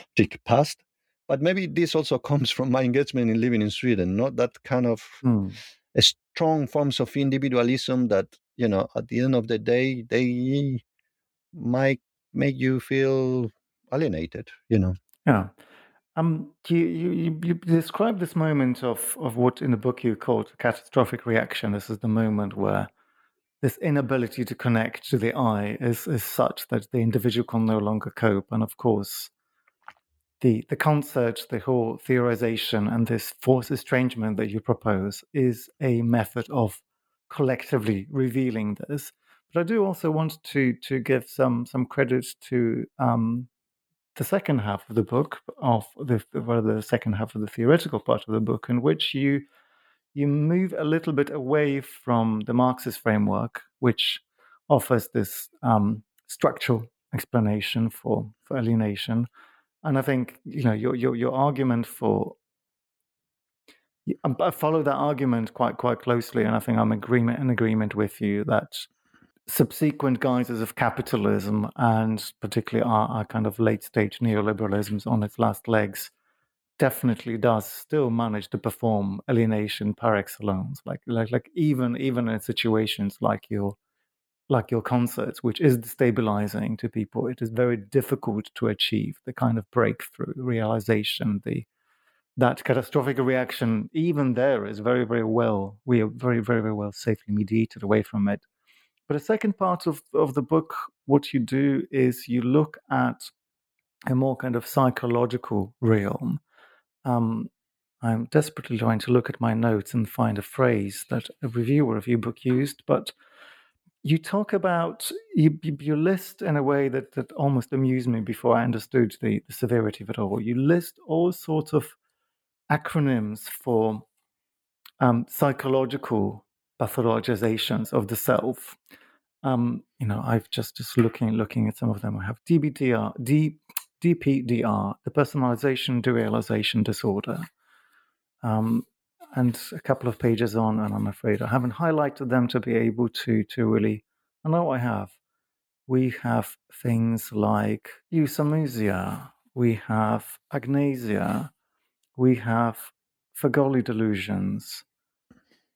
past. But maybe this also comes from my engagement in living in Sweden, not that kind of
Mm.
a strong forms of individualism that, you know, at the end of the day, they might make you feel alienated, you know.
Yeah. Um, you, you, you you describe this moment of, of what in the book you called catastrophic reaction. This is the moment where this inability to connect to the I is, is such that the individual can no longer cope. And of course, the, the concept, the whole theorization, and this forced estrangement that you propose is a method of collectively revealing this. But I do also want to to give some some credit to um, the second half of the book, of the well, the second half of the theoretical part of the book, in which you you move a little bit away from the Marxist framework, which offers this um, structural explanation for, for alienation. And I think, you know, your your, your argument for I follow that argument quite quite closely, and I think I'm agreement in agreement with you that subsequent guises of capitalism, and particularly our, our kind of late stage neoliberalism on its last legs, definitely does still manage to perform alienation par excellence. Like like like even even in situations like your like your concerts, which is destabilizing to people, it is very difficult to achieve the kind of breakthrough realization, the that catastrophic reaction. Even there is very very well we are very very very well safely mediated away from it. But the second part of, of the book, what you do is you look at a more kind of psychological realm. Um, I'm desperately trying to look at my notes and find a phrase that a reviewer of your book used, but you talk about, you, you, you list in a way that, that almost amused me before I understood the, the severity of it all. You list all sorts of acronyms for um, psychological pathologizations of the self. Um, you know, I've just just looking looking at some of them. I have D B D R, D, D P D R, the personalization derealization disorder, um, and a couple of pages on, and I'm afraid I haven't highlighted them to be able to to really. I know I have. We have things like euthanasia. We have agnasia. We have Fagoli delusions,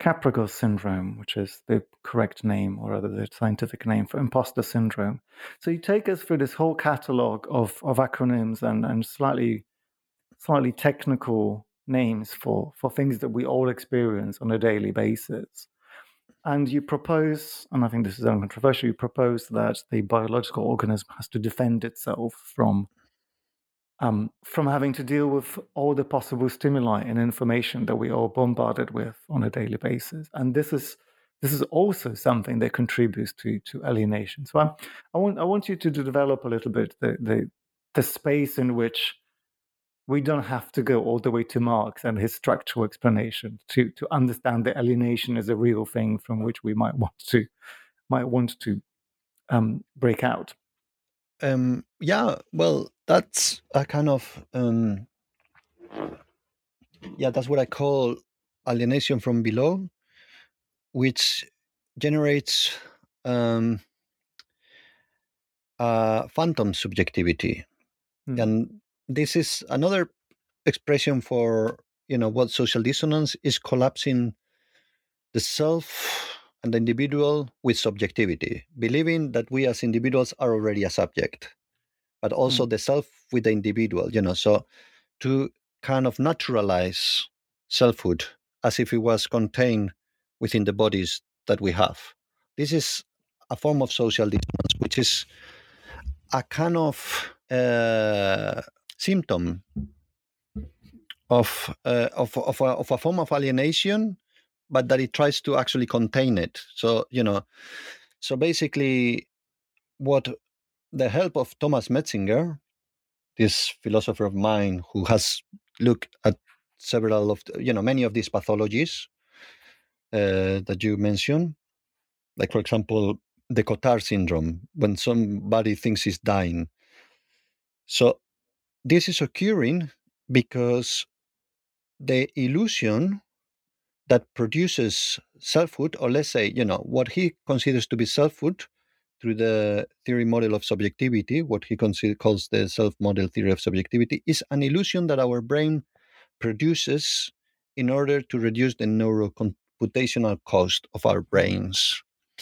Capgras syndrome, which is the correct name, or rather the scientific name for imposter syndrome. So you take us through this whole catalogue of, of acronyms and, and slightly slightly technical names for, for things that we all experience on a daily basis. And you propose, and I think this is uncontroversial, you propose that the biological organism has to defend itself from um, from having to deal with all the possible stimuli and information that we are bombarded with on a daily basis. And this is this is also something that contributes to to alienation. So I, I want I want you to develop a little bit the the, the space in which we don't have to go all the way to Marx and his structural explanation to to understand that alienation is a real thing from which we might want to might want to um, break out.
Um, yeah, well, that's a kind of um, yeah, that's what I call alienation from below, which generates um, uh, phantom subjectivity,
Mm.
and this is another expression for you know what social dissonance is: collapsing the self and the individual with subjectivity, believing that we as individuals are already a subject, but also
Mm.
the self with the individual. You know, so to kind of naturalize selfhood as if it was contained within the bodies that we have. This is a form of social dissonance, which is a kind of uh, symptom of uh, of of a, of a form of alienation, but that it tries to actually contain it. So you know, so basically, what the help of Thomas Metzinger, this philosopher of mind who has looked at several of the, you know many of these pathologies uh, that you mentioned, like for example the Cotard syndrome, when somebody thinks he's dying. So this is occurring because the illusion that produces selfhood, or let's say, you know, what he considers to be selfhood through the theory model of subjectivity, what he consider, calls the self-model theory of subjectivity, is an illusion that our brain produces in order to reduce the neurocomputational cost of our brains.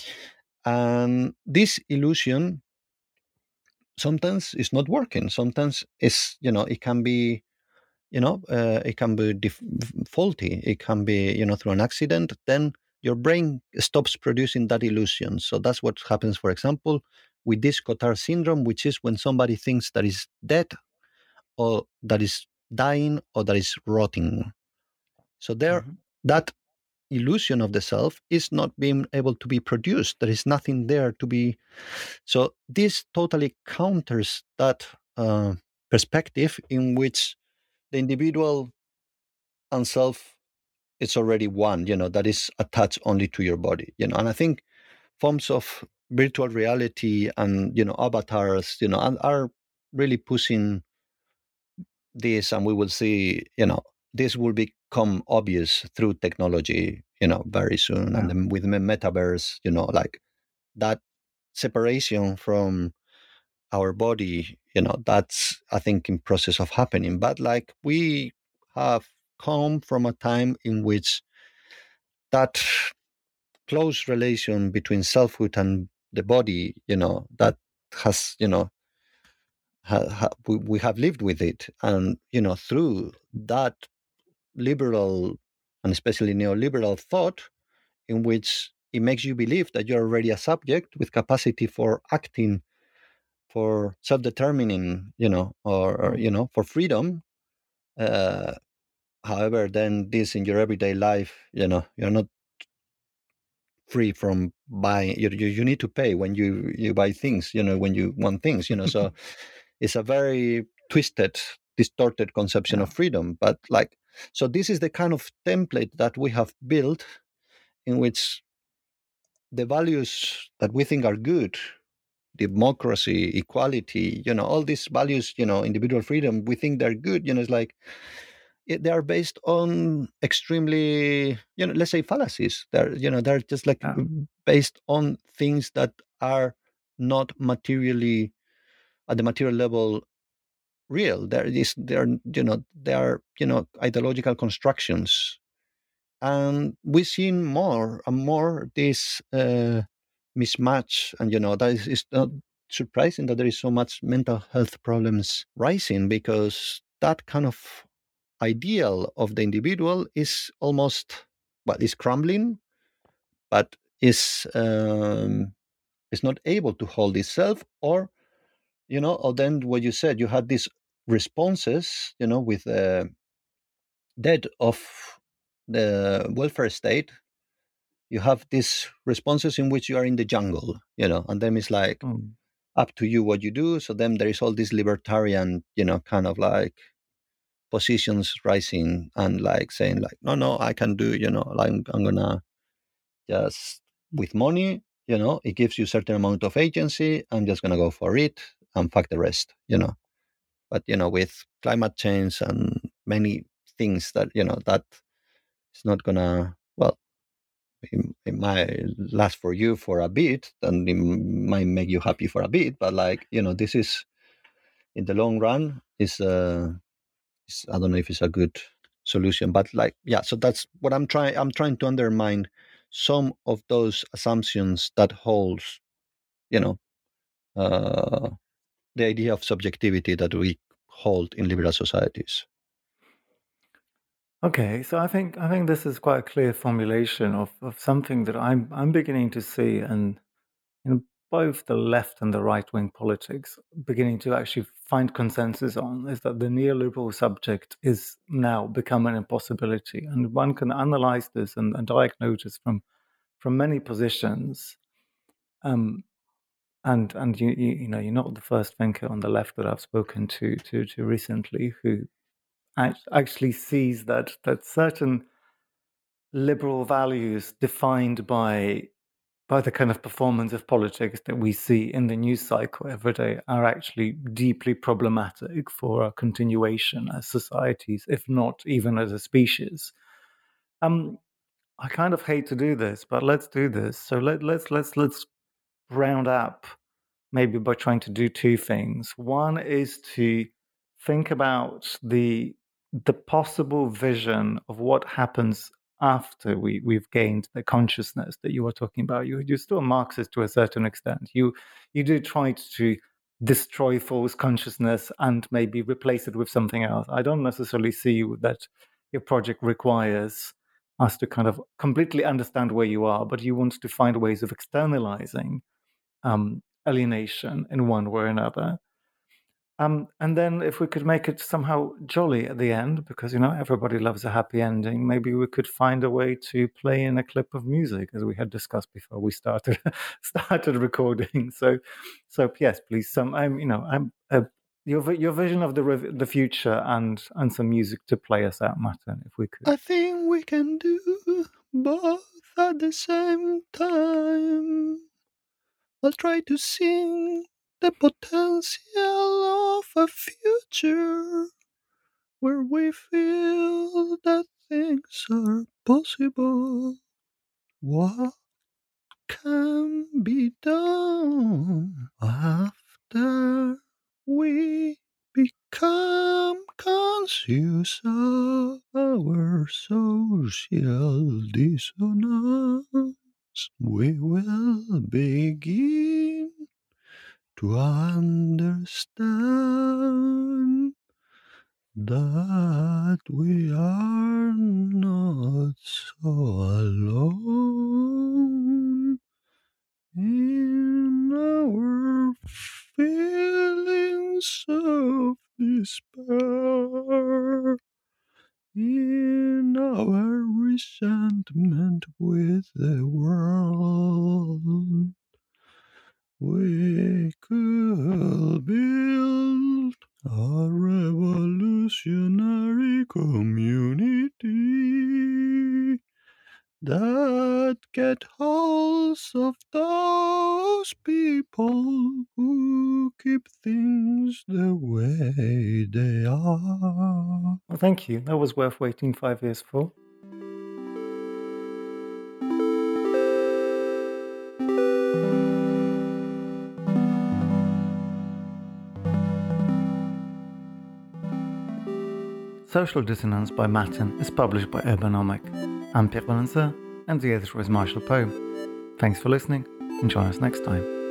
And this illusion sometimes is not working. Sometimes it's, you know, it can be you know uh, it can be def- faulty, it can be you know through an accident. Then your brain stops producing that illusion. So that's what happens, for example, with this Cotard syndrome, which is when somebody thinks that is dead, or that is dying, or that is rotting. So there,
Mhm.
that illusion of the self is not being able to be produced. There is nothing there to be. So this totally counters that uh, perspective in which the individual and self, it's already one, you know, that is attached only to your body, you know. And I think forms of virtual reality and, you know, avatars, you know, are, are really pushing this, and we will see, you know, this will become obvious through technology, you know, very soon.
Yeah.
And then with the metaverse, you know, like that separation from our body, you know, that's, I think, in process of happening. But like we have come from a time in which that close relation between selfhood and the body, you know, that has, you know, ha, ha, we, we have lived with it. And, you know, through that liberal and especially neoliberal thought, in which it makes you believe that you're already a subject with capacity for acting, for self-determining, you know, or, or you know, for freedom. Uh, however, then this in your everyday life, you know, you're not free from buying. You, you you need to pay when you you buy things, you know, when you want things, you know. So it's a very twisted, distorted conception
Yeah.
of freedom. But like, so this is the kind of template that we have built, in which the values that we think are good, democracy, equality, you know, all these values, you know, individual freedom, we think they're good. You know, it's like it, they are based on extremely, you know, let's say fallacies. They're, you know, they're just like
Yeah.
based on things that are not materially at the material level real. There is, they're, you know, they are, you know, ideological constructions. And we've seen more and more this uh, mismatch. And, you know, that is it's not surprising that there is so much mental health problems rising, because that kind of ideal of the individual is almost, well, is crumbling, but is um, is not able to hold itself. Or, you know, or then what you said, you had these responses, you know, with the death of the welfare state. You have these responses in which you are in the jungle, you know, and then it's like
Mm.
up to you what you do. So then there is all this libertarian, you know, kind of like positions rising and like saying like, no, no, I can do, you know, like I'm, I'm gonna just with money, you know, it gives you a certain amount of agency. I'm just gonna go for it and fuck the rest, you know. But, you know, with climate change and many things that, you know, that it's not gonna, well, it, it might last for you for a bit and it might make you happy for a bit, but like, you know, this is in the long run is uh is, I don't know if it's a good solution, but like, yeah, so that's what i'm trying i'm trying to undermine some of those assumptions that holds, you know, uh the idea of subjectivity that we hold in liberal societies.
Okay, so I think I think this is quite a clear formulation of, of something that I'm I'm beginning to see, and in both the left and the right wing politics beginning to actually find consensus on, is that the neoliberal subject is now becoming an impossibility, and one can analyze this and, and diagnose this from from many positions. Um, and and you, you you know you're not the first thinker on the left that I've spoken to to to recently who act- actually sees that that certain liberal values defined by by the kind of performance of politics that we see in the news cycle every day are actually deeply problematic for our continuation as societies, if not even as a species. Um, I kind of hate to do this, but let's do this. So let, let's let's let's round up maybe by trying to do two things. One is to think about the the possible vision of what happens after we, we've gained the consciousness that you were talking about. You, you're still a Marxist to a certain extent. You you do try to destroy false consciousness and maybe replace it with something else. I don't necessarily see that your project requires us to kind of completely understand where you are, but you want to find ways of externalizing um, alienation in one way or another. Um, and then if we could make it somehow jolly at the end, because, you know, everybody loves a happy ending, maybe we could find a way to play in a clip of music, as we had discussed before we started started recording. So, so yes, please, some, I'm, you know, I'm uh, your your vision of the rev- the future and and some music to play us out, Martin, if we could.
I think we can do both at the same time. I'll try to sing the potential of a future where we feel that things are possible. What can be done after we become conscious of our social dissonance? We will begin to understand that we are not so alone in our feelings of despair, in our resentment with the world. We could build a revolutionary community that get holds of those people who keep things the way they are.
Well, thank you. That was worth waiting five years for. Social Dissonance by Matin is published by Urbanomic. I'm Pierre Valentin, and the editor is Marshall Poe. Thanks for listening, and join us next time.